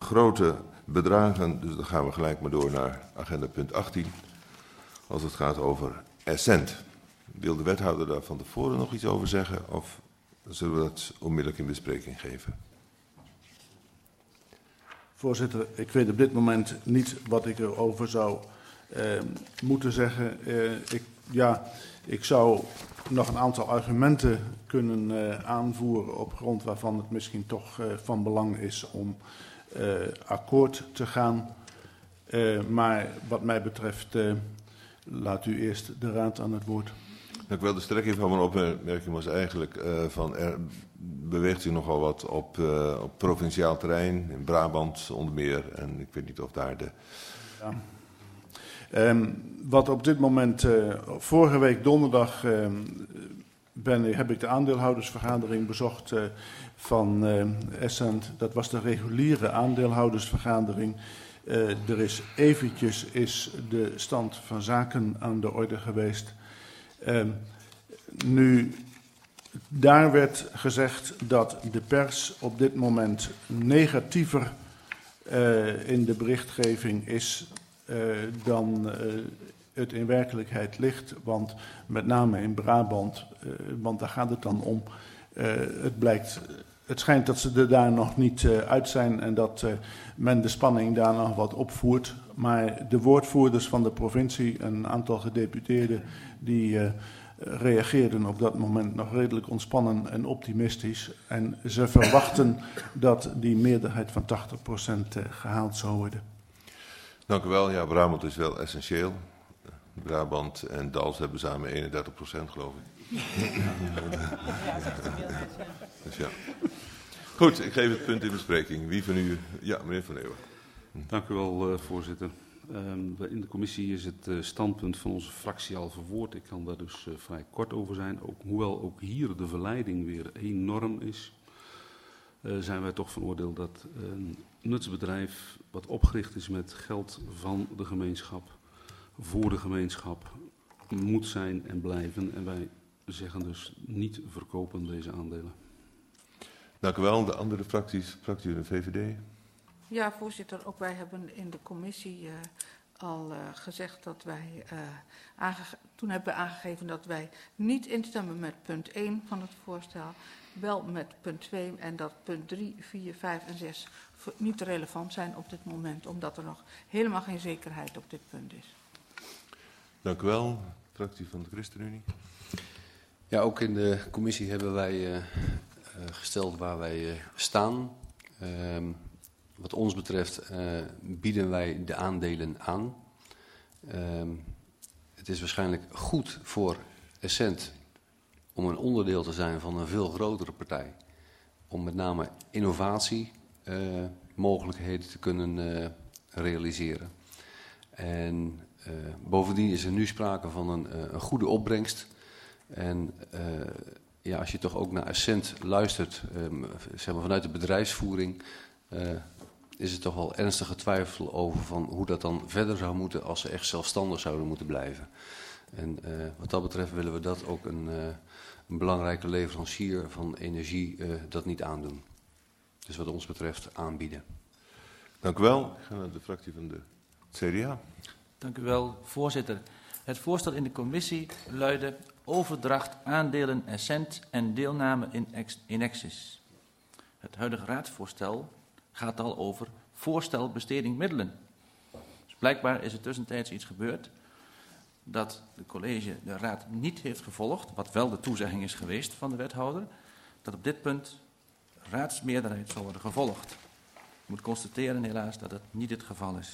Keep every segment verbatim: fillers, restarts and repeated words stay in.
grote bedragen, dus dan gaan we gelijk maar door naar agenda punt achttien. Als het gaat over Essent. Wil de wethouder daar van tevoren nog iets over zeggen of zullen we dat onmiddellijk in bespreking geven? Voorzitter, ik weet op dit moment niet wat ik erover zou uh, moeten zeggen. Uh, ik, ja, ik zou nog een aantal argumenten kunnen uh, aanvoeren op grond waarvan het misschien toch uh, van belang is om uh, akkoord te gaan. Uh, maar wat mij betreft, uh, laat u eerst de raad aan het woord. Dank u wel. De strekking van mijn opmerking was eigenlijk uh, van er beweegt u nogal wat op, uh, op provinciaal terrein, in Brabant onder meer. En ik weet niet of daar de... Ja. Um, wat op dit moment, uh, vorige week donderdag uh, ben, heb ik de aandeelhoudersvergadering bezocht uh, van uh, Essent. Dat was de reguliere aandeelhoudersvergadering. Uh, er is eventjes is de stand van zaken aan de orde geweest. Uh, nu, daar werd gezegd dat de pers op dit moment negatiever uh, in de berichtgeving is uh, dan uh, het in werkelijkheid ligt. Want met name in Brabant, uh, want daar gaat het dan om. Uh, het blijkt, het schijnt dat ze er daar nog niet uh, uit zijn en dat uh, men de spanning daar nog wat opvoert. Maar de woordvoerders van de provincie, een aantal gedeputeerden, die uh, reageerden op dat moment nog redelijk ontspannen en optimistisch. En ze verwachten dat die meerderheid van tachtig procent uh, gehaald zou worden. Dank u wel. Ja, Brabant is wel essentieel. Brabant en Dals hebben samen eenendertig procent, geloof ik. Dus ja. Goed, ik geef het punt in bespreking. Wie van u? Ja, meneer Van Eeuwen. Dank u wel, uh, voorzitter. Um, in de commissie is het uh, standpunt van onze fractie al verwoord. Ik kan daar dus uh, vrij kort over zijn. Ook, hoewel ook hier de verleiding weer enorm is, uh, zijn wij toch van oordeel dat een nutsbedrijf wat opgericht is met geld van de gemeenschap, voor de gemeenschap, moet zijn en blijven. En wij zeggen dus niet verkopen deze aandelen. Dank u wel. De andere fracties, fractie de V V D. Ja, voorzitter. Ook wij hebben in de commissie uh, al uh, gezegd dat wij, uh, aange- toen hebben we aangegeven dat wij niet instemmen met punt één van het voorstel, wel met punt twee en dat punt drie, vier, vijf en zes niet relevant zijn op dit moment, omdat er nog helemaal geen zekerheid op dit punt is. Dank u wel. Fractie van de ChristenUnie. Ja, ook in de commissie hebben wij uh, uh, gesteld waar wij uh, staan. Uh, wat ons betreft uh, bieden wij de aandelen aan. Uh, het is waarschijnlijk goed voor Essent om een onderdeel te zijn van een veel grotere partij. Om met name innovatie uh, mogelijkheden te kunnen uh, realiseren. En uh, bovendien is er nu sprake van een, uh, een goede opbrengst. En uh, ja, als je toch ook naar Essent luistert, um, zeg maar vanuit de bedrijfsvoering, uh, is er toch wel ernstige twijfel over van hoe dat dan verder zou moeten als ze echt zelfstandig zouden moeten blijven. En uh, wat dat betreft willen we dat ook een, uh, een belangrijke leverancier van energie uh, dat niet aandoen. Dus wat ons betreft aanbieden. Dank u wel. Ik ga naar de fractie van de C D A. Dank u wel, voorzitter. Het voorstel in de commissie luidde overdracht aandelen Essent en deelname in Enexis. Het huidige raadsvoorstel gaat al over voorstel besteding middelen. Dus blijkbaar is er tussentijds iets gebeurd dat de college de raad niet heeft gevolgd, wat wel de toezegging is geweest van de wethouder, dat op dit punt raadsmeerderheid zal worden gevolgd. Ik moet constateren helaas dat dat niet het geval is.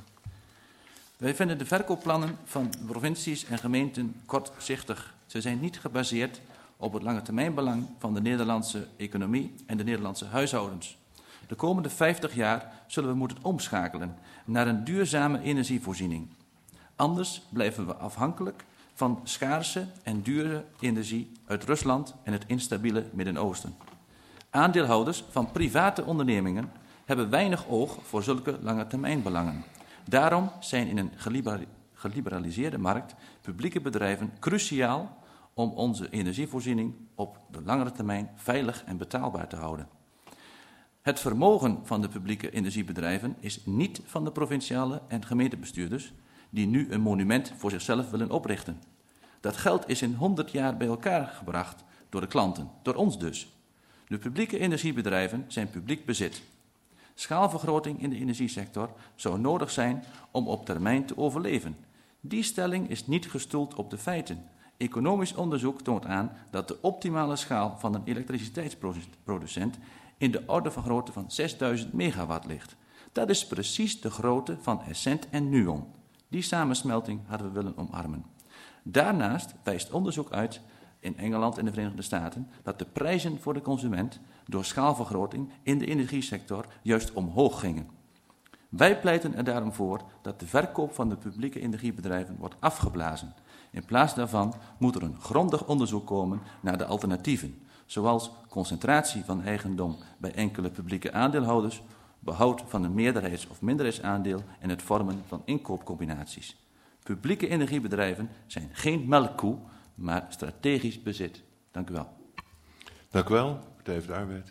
Wij vinden de verkoopplannen van provincies en gemeenten kortzichtig. Ze zijn niet gebaseerd op het langetermijnbelang van de Nederlandse economie en de Nederlandse huishoudens. De komende vijftig jaar zullen we moeten omschakelen naar een duurzame energievoorziening. Anders blijven we afhankelijk van schaarse en dure energie uit Rusland en het instabiele Midden-Oosten. Aandeelhouders van private ondernemingen hebben weinig oog voor zulke langetermijnbelangen. Daarom zijn in een geliberaliseerde markt publieke bedrijven cruciaal om onze energievoorziening op de langere termijn veilig en betaalbaar te houden. Het vermogen van de publieke energiebedrijven is niet van de provinciale en gemeentebestuurders die nu een monument voor zichzelf willen oprichten. Dat geld is in honderd jaar bij elkaar gebracht door de klanten, door ons dus. De publieke energiebedrijven zijn publiek bezit. Schaalvergroting in de energiesector zou nodig zijn om op termijn te overleven. Die stelling is niet gestoeld op de feiten. Economisch onderzoek toont aan dat de optimale schaal van een elektriciteitsproducent in de orde van grootte van zesduizend megawatt ligt. Dat is precies de grootte van Essent en Nuon. Die samensmelting hadden we willen omarmen. Daarnaast wijst onderzoek uit in Engeland en de Verenigde Staten dat de prijzen voor de consument door schaalvergroting in de energiesector juist omhoog gingen. Wij pleiten er daarom voor dat de verkoop van de publieke energiebedrijven wordt afgeblazen. In plaats daarvan moet er een grondig onderzoek komen naar de alternatieven, zoals concentratie van eigendom bij enkele publieke aandeelhouders, behoud van een meerderheids- of minderheidsaandeel en het vormen van inkoopcombinaties. Publieke energiebedrijven zijn geen melkkoe, maar strategisch bezit. Dank u wel. Dank u wel, Partij voor de Arbeid.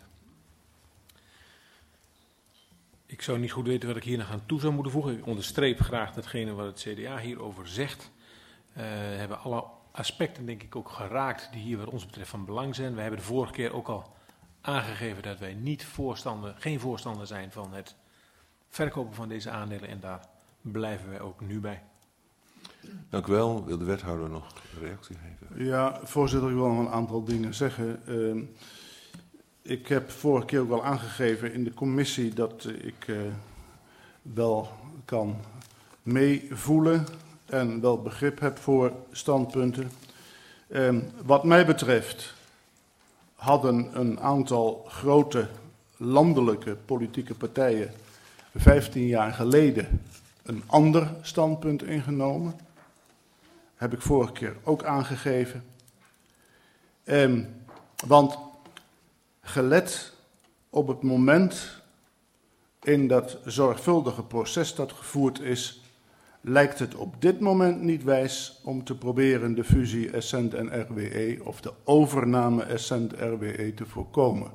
Ik zou niet goed weten wat ik hier nog aan toe zou moeten voegen. Ik onderstreep graag datgene wat het C D A hierover zegt. We uh, hebben alle aspecten denk ik ook geraakt die hier wat ons betreft van belang zijn. We hebben de vorige keer ook al aangegeven dat wij niet voorstander, geen voorstander zijn van het verkopen van deze aandelen en daar blijven wij ook nu bij. Dank u wel. Wil de wethouder nog een reactie geven? Ja, voorzitter, ik wil nog een aantal dingen zeggen. Uh, ik heb vorige keer ook al aangegeven in de commissie dat ik uh, wel kan meevoelen en wel begrip heb voor standpunten. Uh, wat mij betreft hadden een aantal grote landelijke politieke partijen vijftien jaar geleden een ander standpunt ingenomen. Heb ik vorige keer ook aangegeven. Um, want gelet op het moment in dat zorgvuldige proces dat gevoerd is, lijkt het op dit moment niet wijs om te proberen de fusie Essent en R W E of de overname Essent R W E te voorkomen.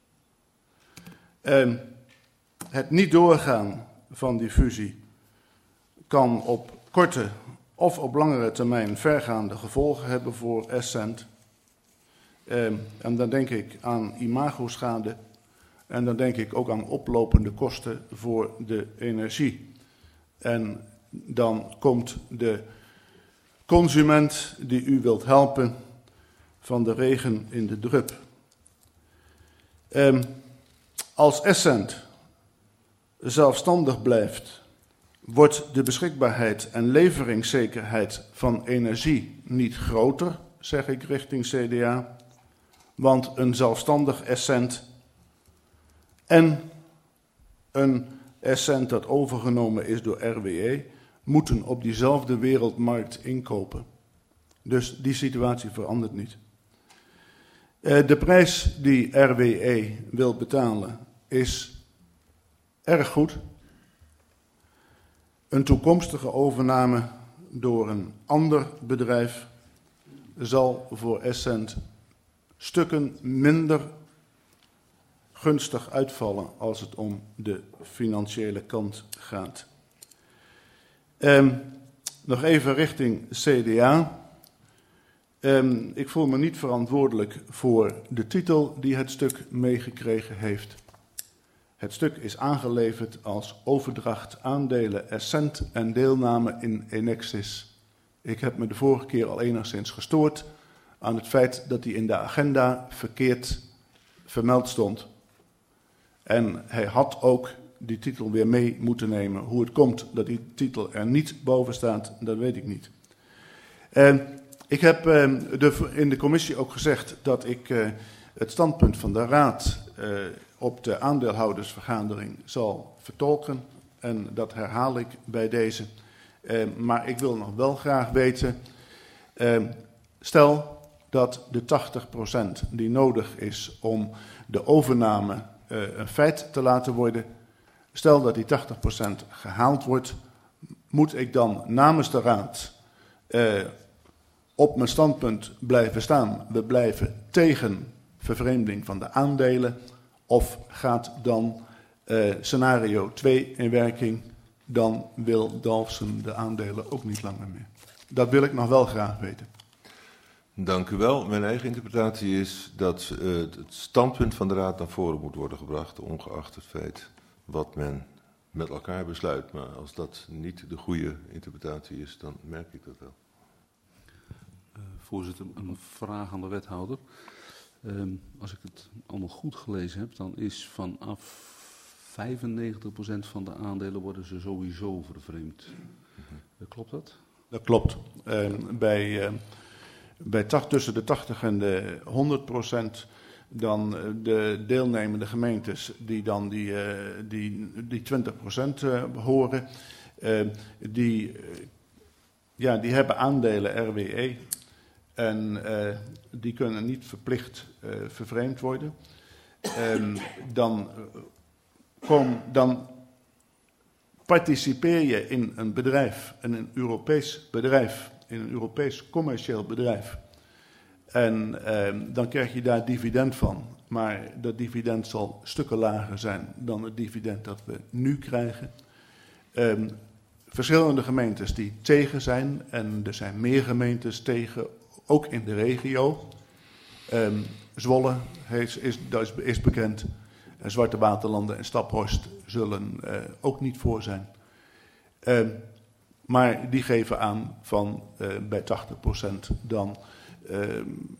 Um, het niet doorgaan van die fusie kan op korte of op langere termijn vergaande gevolgen hebben voor Essent. Um, en dan denk ik aan imagoschade en dan denk ik ook aan oplopende kosten voor de energie. En dan komt de consument die u wilt helpen van de regen in de drup. Um, als Essent zelfstandig blijft, wordt de beschikbaarheid en leveringszekerheid van energie niet groter, zeg ik richting C D A, want een zelfstandig Essent en een Essent dat overgenomen is door R W E moeten op diezelfde wereldmarkt inkopen. Dus die situatie verandert niet. De prijs die R W E wil betalen is erg goed. Een toekomstige overname door een ander bedrijf zal voor Essent stukken minder gunstig uitvallen als het om de financiële kant gaat. Um, nog even richting C D A. Um, ik voel me niet verantwoordelijk voor de titel die het stuk meegekregen heeft. Het stuk is aangeleverd als overdracht aandelen Essent en deelname in Enexis. Ik heb me de vorige keer al enigszins gestoord aan het feit dat die in de agenda verkeerd vermeld stond. En hij had ook die titel weer mee moeten nemen. Hoe het komt dat die titel er niet boven staat, dat weet ik niet. En ik heb uh, de, in de commissie ook gezegd dat ik uh, het standpunt van de Raad uh, op de aandeelhoudersvergadering zal vertolken. En dat herhaal ik bij deze. Uh, maar ik wil nog wel graag weten, uh, stel dat de tachtig procent die nodig is om de overname uh, een feit te laten worden, stel dat die tachtig procent gehaald wordt, moet ik dan namens de Raad uh, op mijn standpunt blijven staan. We blijven tegen vervreemding van de aandelen. Of gaat dan uh, scenario twee in werking, dan wil Dalfsen de aandelen ook niet langer meer. Dat wil ik nog wel graag weten. Dank u wel. Mijn eigen interpretatie is dat uh, het standpunt van de Raad naar voren moet worden gebracht, ongeacht het feit wat men met elkaar besluit. Maar als dat niet de goede interpretatie is, dan merk ik dat wel. Uh, voorzitter, een vraag aan de wethouder. Um, als ik het allemaal goed gelezen heb, dan is vanaf vijfennegentig procent van de aandelen worden ze sowieso vervreemd. Mm-hmm. Uh, klopt dat? Dat klopt. Uh, bij uh, bij tacht, tussen de tachtig en de honderd procent dan uh, de deelnemende gemeentes die dan die, uh, die, die twintig procent uh, behoren, uh, die, uh, ja, die hebben aandelen R W E. En uh, die kunnen niet verplicht uh, vervreemd worden. Um, dan, uh, kom, dan participeer je in een bedrijf, in een Europees bedrijf, in een Europees commercieel bedrijf. En uh, dan krijg je daar dividend van. Maar dat dividend zal stukken lager zijn dan het dividend dat we nu krijgen. Um, verschillende gemeentes die tegen zijn, en er zijn meer gemeentes tegen, ook in de regio. Um, Zwolle is, is, is, is bekend. En Zwarte Waterlanden en Staphorst zullen uh, ook niet voor zijn. Um, maar die geven aan van uh, bij tachtig procent dan um,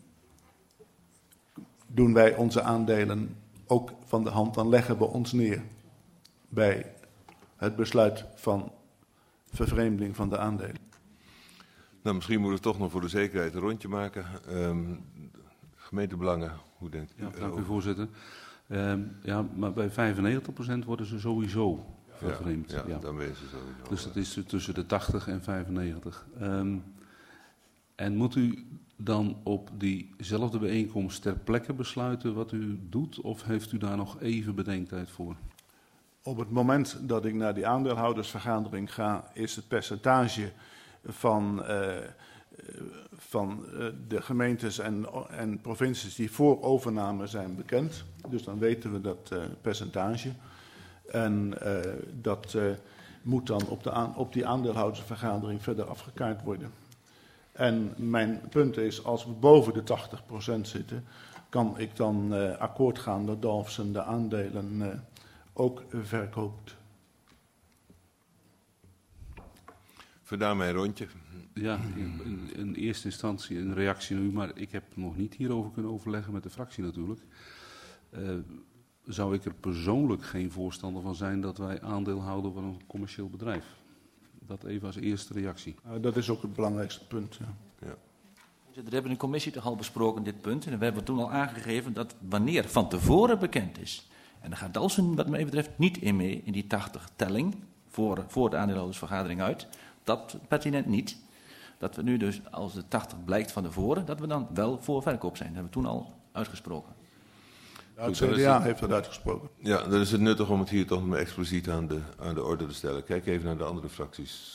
doen wij onze aandelen ook van de hand. Dan leggen we ons neer bij het besluit van vervreemding van de aandelen. Nou, misschien moeten we toch nog voor de zekerheid een rondje maken. Um, gemeentebelangen, hoe denkt u? Ja, dank u voorzitter. Um, ja, maar bij vijfennegentig procent worden ze sowieso vervreemd. Ja, ja, ja. dan ben je ze sowieso. Dus dat is tussen de tachtig en vijfennegentig. Um, en moet u dan op diezelfde bijeenkomst ter plekke besluiten wat u doet, of heeft u daar nog even bedenktijd voor? Op het moment dat ik naar die aandeelhoudersvergadering ga, is het percentage van, uh, van uh, de gemeentes en, en provincies die voor overname zijn bekend. Dus dan weten we dat uh, percentage. En uh, dat uh, moet dan op, de aan, op die aandeelhoudersvergadering verder afgekaart worden. En mijn punt is, als we boven de tachtig procent zitten, kan ik dan uh, akkoord gaan dat Dalfsen de aandelen uh, ook verkoopt. Vandaar mijn rondje. Ja, in, in eerste instantie een reactie naar u, maar ik heb nog niet hierover kunnen overleggen met de fractie natuurlijk. Uh, zou ik er persoonlijk geen voorstander van zijn dat wij aandeel houden van een commercieel bedrijf? Dat even als eerste reactie. Uh, dat is ook het belangrijkste punt. Ja. Ja. We hebben in de commissie toch al besproken dit punt. En we hebben toen al aangegeven dat wanneer van tevoren bekend is. En daar gaat Dalfsen wat mij betreft niet in mee in die tachtig telling voor, voor de aandeelhoudersvergadering uit. Dat pertinent niet. Dat we nu dus, als de tachtig blijkt van tevoren, dat we dan wel voor verkoop zijn. Dat hebben we toen al uitgesproken. Ja, het C D A heeft dat uitgesproken. Ja, dan is het nuttig om het hier toch maar expliciet aan de, aan de orde te stellen. Kijk even naar de andere fracties.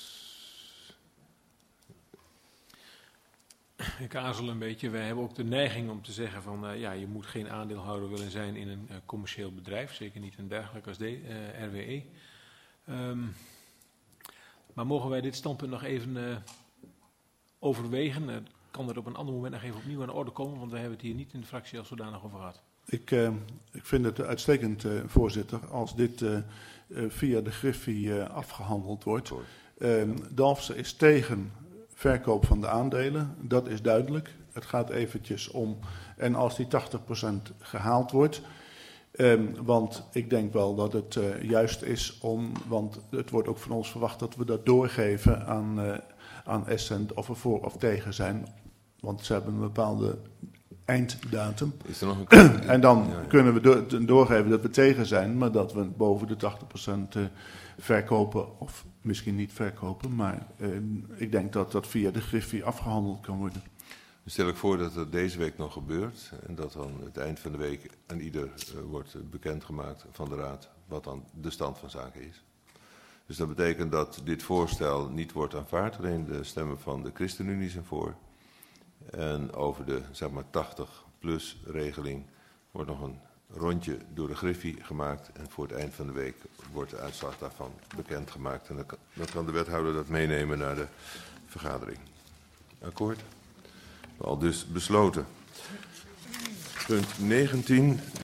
Ik aarzel een beetje. Wij hebben ook de neiging om te zeggen van uh, ja, je moet geen aandeelhouder willen zijn in een uh, commercieel bedrijf. Zeker niet een dergelijk als de, uh, R W E. Um, maar mogen wij dit standpunt nog even uh, overwegen? Uh, kan er op een ander moment nog even opnieuw aan de orde komen? Want we hebben het hier niet in de fractie als zodanig over gehad. Ik, uh, ik vind het uitstekend, uh, voorzitter, als dit uh, uh, via de Griffie uh, afgehandeld wordt. Uh, Dalfsen is tegen verkoop van de aandelen, dat is duidelijk. Het gaat eventjes om, en als die tachtig procent gehaald wordt, um, want ik denk wel dat het uh, juist is om, want het wordt ook van ons verwacht dat we dat doorgeven aan, uh, aan Essent of we voor of tegen zijn, want ze hebben een bepaalde einddatum. Is er nog een... En dan ja, ja. kunnen we do- doorgeven dat we tegen zijn, maar dat we boven de tachtig procent uh, verkopen, of misschien niet verkopen, maar uh, ik denk dat dat via de Griffie afgehandeld kan worden. Dan stel ik voor dat het deze week nog gebeurt en dat dan het eind van de week aan ieder uh, wordt bekendgemaakt van de Raad wat dan de stand van zaken is. Dus dat betekent dat dit voorstel niet wordt aanvaard, alleen de stemmen van de ChristenUnie zijn voor. En over de zeg maar tachtig plus regeling wordt nog een rondje door de Griffie gemaakt. En voor het eind van de week wordt de uitslag daarvan bekendgemaakt. En dan kan, dan kan de wethouder dat meenemen naar de vergadering. Akkoord? Al dus besloten. Punt negentien.